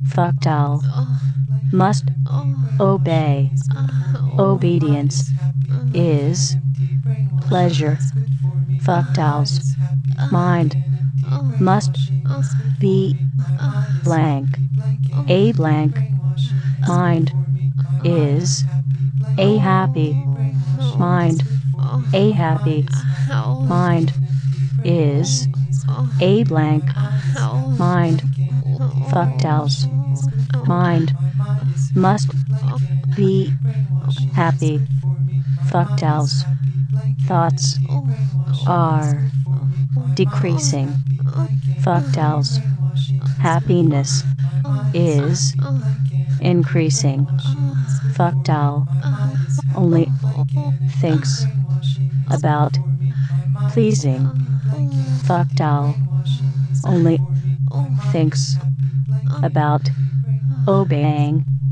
Fucktile. Must obey. Obedience is pleasure. Fucktile's mind must be blank. A blank mind is a happy mind. A happy mind is a blank mind. Fucktile's mind must be happy. Fucktile's thoughts are decreasing. Fucktile's happiness is increasing. Fucktile only thinks about pleasing. Fucktile only thinks about obeying.